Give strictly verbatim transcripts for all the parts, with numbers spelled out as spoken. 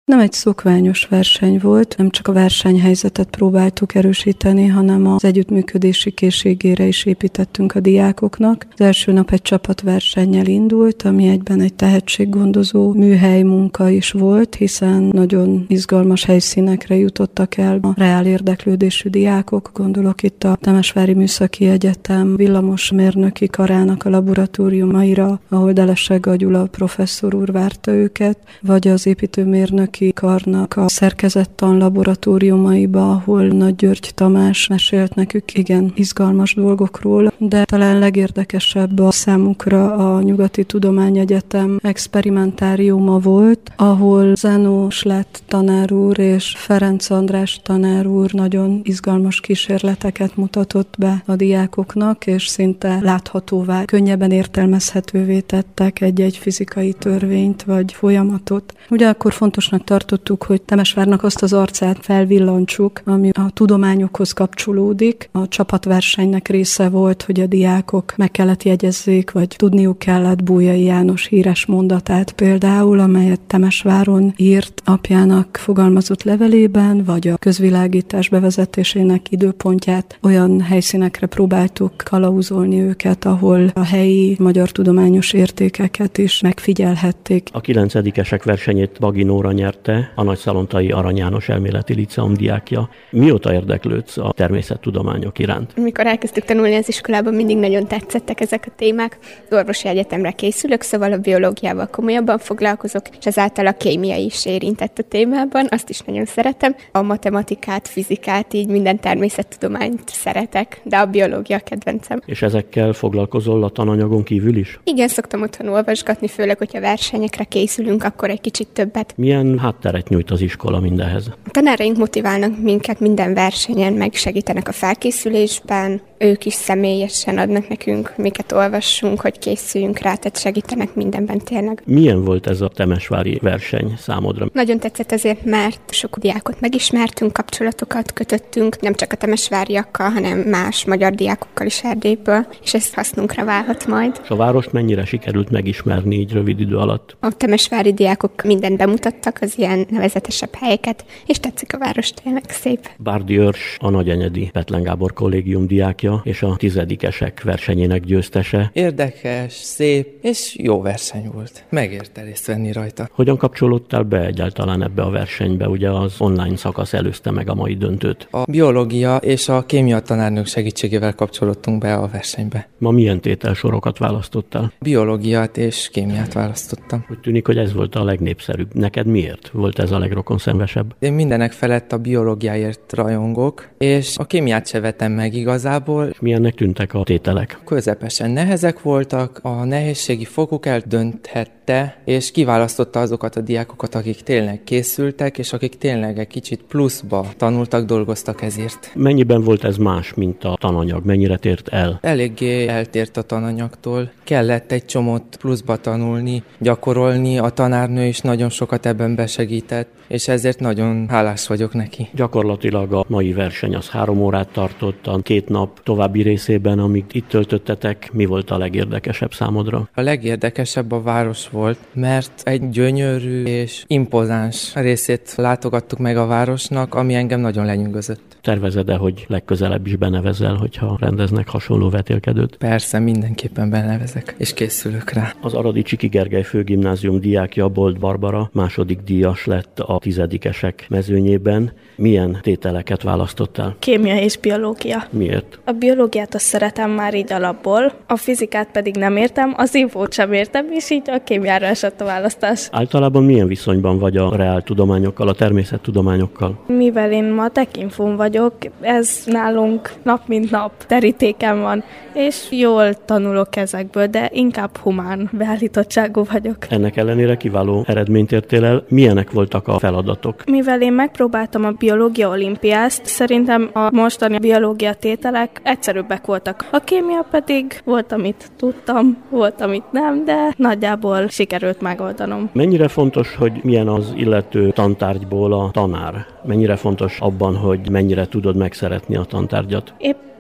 Nem egy szokványos verseny volt, nem csak a versenyhelyzetet próbáltuk erősíteni, hanem az együttműködési készségére is építettünk a diákoknak. Az első nap egy csapatversennyel indult, ami egyben egy tehetséggondozó műhely munka is volt, hiszen nagyon izgalmas helyszínekre jutottak el a reál érdeklődésű diákok. Gondolok itt a Temesvári Műszaki Egyetem villamosmérnöki karának a laboratóriumaira, ahol Deleseg Gyula professzor úr várta őket, vagy az építőmérnök karnak a szerkezettan laboratóriumaiba, ahol Nagy György Tamás mesélt nekük igen izgalmas dolgokról, de talán legérdekesebb a számukra a Nyugati Tudományegyetem experimentáriuma volt, ahol Zenó Slett tanár úr és Ferenc András tanár úr nagyon izgalmas kísérleteket mutatott be a diákoknak, és szinte láthatóvá, könnyebben értelmezhetővé tettek egy-egy fizikai törvényt vagy folyamatot. Ugyanakkor fontosnak tartottuk, hogy Temesvárnak azt az arcát felvillantsuk, ami a tudományokhoz kapcsolódik. A csapatversenynek része volt, hogy a diákok meg kellett jegyezzék, vagy tudniuk kellett Bolyai János híres mondatát például, amelyet Temesváron írt apjának fogalmazott levelében, vagy a közvilágítás bevezetésének időpontját. Olyan helyszínekre próbáltuk kalauzolni őket, ahol a helyi magyar tudományos értékeket is megfigyelhették. A kilencedikesek versenyét Bagi Nóra nyerte, a Nagyszalontai Arany János Elméleti Líceum diákja. Mióta érdeklődsz a természettudományok iránt? Mikor elkezdtük tanulni az iskolában, mindig nagyon tetszettek ezek a témák. Orvosi egyetemre készülök, szóval a biológiával komolyabban foglalkozok, és ezáltal a kémia is érintett a témában, azt is nagyon szeretem. A matematikát, fizikát, így minden természettudományt szeretek, de a biológia a kedvencem. És ezekkel foglalkozol a tananyagon kívül is? Igen, szoktam otthon olvasgatni, főleg, hogyha versenyekre készülünk, akkor egy kicsit többet. Milyen hátteret nyújt az iskola mindehez? A tanáraink motiválnak minket minden versenyen, meg segítenek a felkészülésben, ők is személyesen adnak nekünk, miket olvassunk, hogy készüljünk rá, tehát segítenek mindenben tényleg. Milyen volt ez a temesvári verseny számodra? Nagyon tetszett azért, mert sok diákot megismertünk, kapcsolatokat kötöttünk, nem csak a temesváriakkal, hanem más magyar diákokkal is Erdélyből, és ez hasznunkra válhat majd. És a várost mennyire sikerült megismerni így rövid idő alatt? A temesvári diákok mindent bemutattak, az ilyen nevezetesebb helyeket, és tetszik a város, tényleg szép. Bárdi Őrs, a Nagyenyedi Bethlen Gábor Kollégium diákja és a tizedikesek versenyének győztese. Érdekes, szép és jó verseny volt. Megérte részt venni rajta. Hogyan kapcsolódtál be egyáltalán ebbe a versenybe? Ugye az online szakasz előzte meg a mai döntőt. A biológia és a kémia tanárnők segítségével kapcsolódtunk be a versenybe. Ma milyen tételsorokat választottál? Biológiát és kémiát választottam. Úgy tűnik, hogy ez volt a legnépszerűbb. Neked miért volt ez a legrokonszenvesebb? Én mindenek felett a biológiáért rajongok, és a kémiát se vetem meg igazából. És milyennek tűntek a tételek? Közepesen nehezek voltak, a nehézségi fokuk eldönthette, és kiválasztotta azokat a diákokat, akik tényleg készültek, és akik tényleg egy kicsit pluszba tanultak, dolgoztak ezért. Mennyiben volt ez más, mint a tananyag? Mennyire tért el? Eléggé eltért a tananyagtól. Kellett egy csomót pluszba tanulni, gyakorolni, a tanárnő is nagyon sokat ebben besegített, és ezért nagyon hálás vagyok neki. Gyakorlatilag a mai verseny az három órát tartott, a két nap további részében, amíg itt töltöttetek, mi volt a legérdekesebb számodra? A legérdekesebb a város volt, mert egy gyönyörű és impozáns részét látogattuk meg a városnak, ami engem nagyon lenyűgözött. Tervezed-e, hogy legközelebb is benevezel, hogyha rendeznek hasonló vetélkedőt? Persze, mindenképpen benevezek, és készülök rá. Az Aradi Csiki Gergely Főgimnázium diákja, Bolt Barbara második díjas lett a tizedikesek mezőnyében. Milyen tételeket választottál? Kémia és biológia. Miért? A biológiát azt szeretem már így alapból, a fizikát pedig nem értem, az infót sem értem, és így a kémiára esett a választás. Általában milyen viszonyban vagy a reáltudományokkal, a természettudományokkal? Mivel én matekinfón vagyok, ez nálunk nap mint nap terítéken van, és jól tanulok ezekből, de inkább humán beállítottságú vagyok. Ennek ellenére kiváló eredményt értél el. Milyenek voltak a feladatok? Mivel én megpróbáltam a biológia olimpiászt, szerintem a mostani biológia tételek egyszerűbbek voltak. A kémia pedig volt, amit tudtam, volt, amit nem, de nagyjából sikerült megoldanom. Mennyire fontos, hogy milyen az illető tantárgyból a tanár? Mennyire fontos abban, hogy mennyire tudod megszeretni a tantárgyat? Épp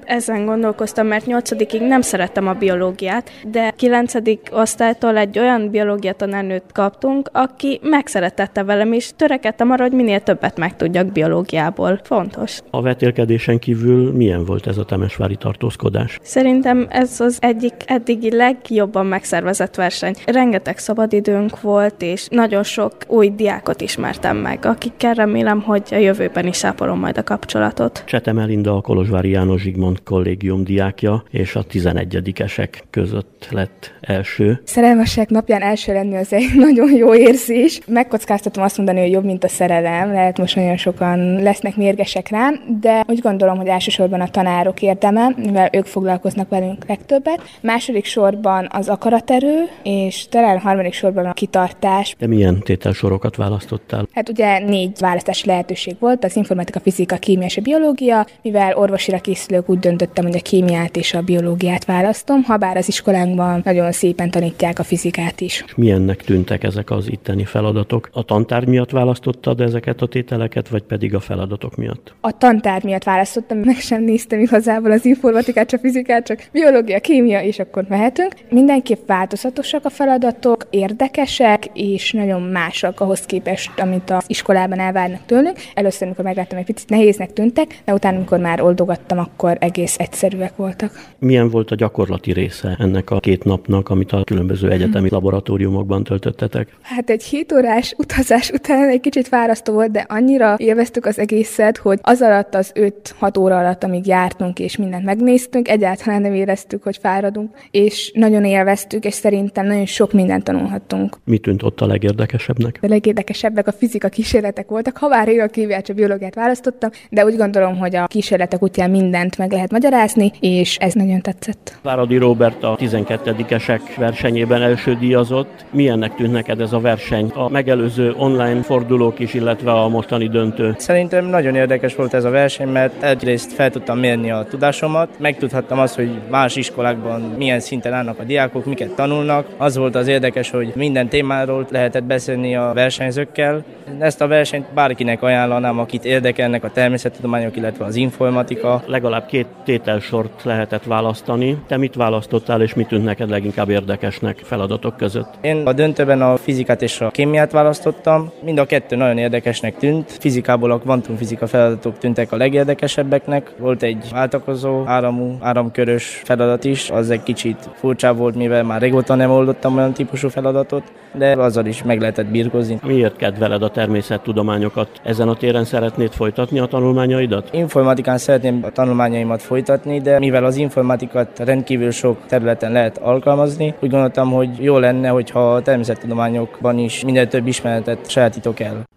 ezen gondolkoztam, mert nyolcadikig nem szerettem a biológiát, de kilencedik osztálytól egy olyan biológia tanárnőt kaptunk, aki megszeretette velem, és törekedtem arra, hogy minél többet megtudjak biológiából. Fontos. A vetélkedésen kívül milyen volt ez a temesvári tartózkodás? Szerintem ez az egyik eddigi legjobban megszervezett verseny. Rengeteg szabadidőnk volt, és nagyon sok új diákot ismertem meg, akikkel remélem, hogy a jövőben is ápolom majd a kapcsolatot. Csete Melinda a Kolozsvári János Zsigmond kollégium diákja, és a tizenegyedikesek között lett első. Szerelmesek napján első lenni az egy nagyon jó érzés. Megkockáztatom azt mondani, hogy jobb, mint a szerelem. Lehet most nagyon sokan lesznek mérgesek rám, de úgy gondolom, hogy elsősorban a tanárok érdeme, mivel ők foglalkoznak velünk legtöbbet. Második sorban az akaraterő, és talán harmadik sorban a kitartás. De milyen tételsorokat választottál? Hát ugye négy választási lehetőség volt, az informatika, fizika, kémia és a biológia, mivel orvosira készülök, úgy döntöttem, hogy a kémiát és a biológiát választom, habár az iskolánkban nagyon szépen tanítják a fizikát is. Milyennek tűntek ezek az itteni feladatok? A tantárgy miatt választottad ezeket a tételeket, vagy pedig a feladatok miatt? A tantárgy miatt választottam, meg sem néztem igazából az informatikát, csak fizikát, csak biológia, kémia, és akkor mehetünk. Mindenképp változatosak a feladatok, érdekesek, és nagyon másak ahhoz képest, amit az iskolában elvárnak tőlünk. Először, amikor megláttam, egy picit nehéznek tűntek, de utána, amikor már oldogattam, akkor egész egyszerűek voltak. Milyen volt a gyakorlati része ennek a két napnak, amit a különböző egyetemi laboratóriumokban töltöttetek? Hát egy hét órás utazás után egy kicsit fárasztó volt, de annyira élveztük az egészet, hogy az alatt az öt-hat óra alatt, amíg jártunk és mindent megnéztünk, egyáltalán nem éreztük, hogy fáradunk, és nagyon élveztük, és szerintem nagyon sok mindent tanulhattunk. Mi tűnt ott a legérdekesebbnek? A legérdekesebbek a fizika kísérletek voltak, ha bár én a kémiát, a biológiát választottam, de úgy gondolom, hogy a kísérletek útján mindent meg lehet magyarázni, és ez nagyon tetszett. Váradi Róbert a tizenkettedikesek versenyében első díjazott. Milyennek tűnt neked ez a verseny? A megelőző online fordulók is, illetve a mostani döntő. Szerintem nagyon érdekes volt ez a verseny, mert egyrészt fel tudtam mérni a tudásomat, megtudhattam azt, hogy más iskolákban milyen szinten állnak a diákok, miket tanulnak. Az volt az érdekes, hogy minden témáról lehetett beszélni a versenyzőkkel. Ezt a versenyt bárkinek ajánlanám, akit érdekelnek a természettudományok, illetve az informatika. Legalább két tételsort lehetett választani. Te mit választottál, és mit tűnt neked leginkább érdekesnek feladatok között? Én a döntőben a fizikát és a kémiát választottam. Mind a kettő nagyon érdekesnek tűnt. Fizikából a kvantumfizika feladatok tűntek a legérdekesebbeknek. Volt egy váltakozó, áramú, áramkörös feladat is. Az egy kicsit furcsább volt, mivel már régóta nem oldottam olyan típusú feladatot, de azzal is meg lehetett birkózni. Miért kedveled a természettudományokat? Ezen a téren szeretnéd folytatni a tanulmányaidat? Informatikán szeretném a tanulmányaimat folytatni, de mivel az informatikát rendkívül sok területen lehet alkalmazni, úgy gondoltam, hogy jó lenne, hogyha a természettudományokban is minél több ismeretet sajátítok el.